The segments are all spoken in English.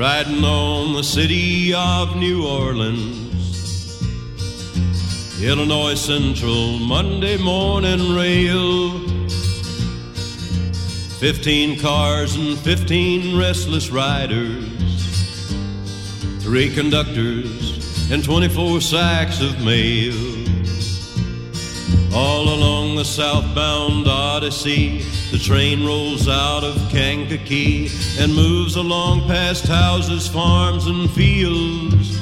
riding on the city of New Orleans. Illinois Central Monday morning rail. 15 cars and 15 restless riders, 3 conductors and 24 sacks of mail. All along the southbound Odyssey, the train rolls out of Kankakee and moves along past houses, farms, and fields,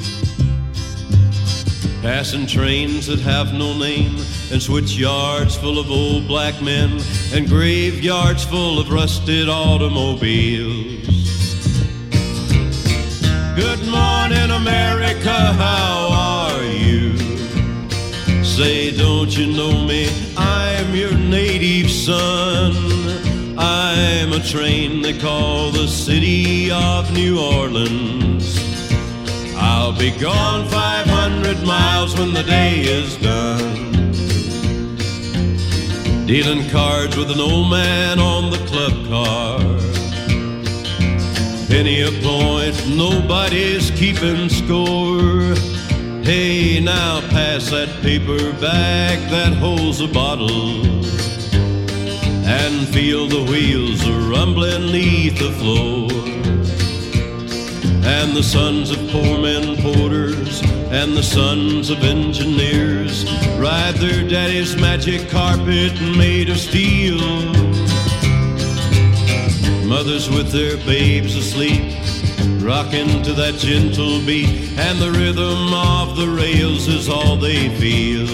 passing trains that have no name, and switch yards full of old black men, and graveyards full of rusted automobiles. Good morning, America, how are you? Say, don't you know me? I'm your native son. I'm a train they call the city of New Orleans. I'll be gone 500 miles when the day is done. Dealing cards with an old man on the club car. Penny a point, nobody's keeping score. Hey, now pass that paper bag that holds a bottle, and feel the wheels a-rumbling neath the floor. And the sons of poor men porters and the sons of engineers ride their daddy's magic carpet made of steel. Mothers with their babes asleep, rocking to that gentle beat, and the rhythm of the rails is all they feel.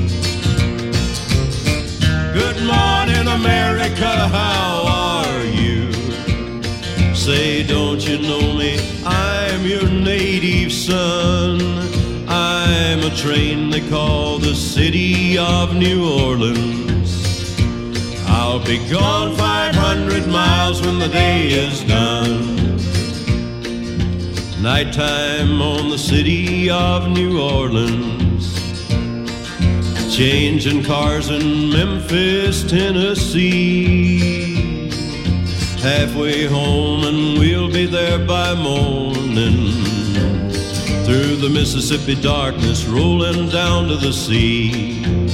Good morning, America, how are you? Say, don't you know me? I'm your native son. I'm a train they call the city of New Orleans. I'll be gone 500 miles when the day is done. Nighttime on the city of New Orleans, changing cars in Memphis, Tennessee. Halfway home and we'll be there by morning, through the Mississippi darkness rolling down to the sea.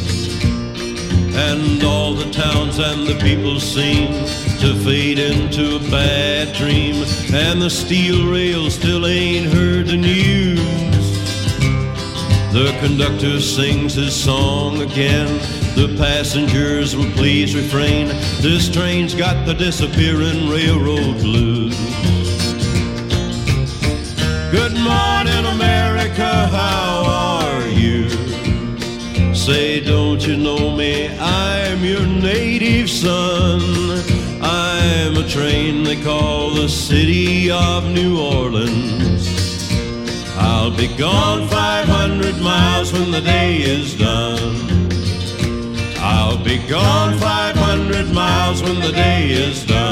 And all the towns and the people seem to fade into a bad dream, and the steel rails still ain't heard the news. The conductor sings his song again, the passengers will please refrain. This train's got the disappearing railroad blues. Good morning, America, how are you? Say, don't you know me? I'm your native son. I'm a train they call the city of New Orleans. I'll be gone 500 miles when the day is done. I'll be gone 500 miles when the day is done.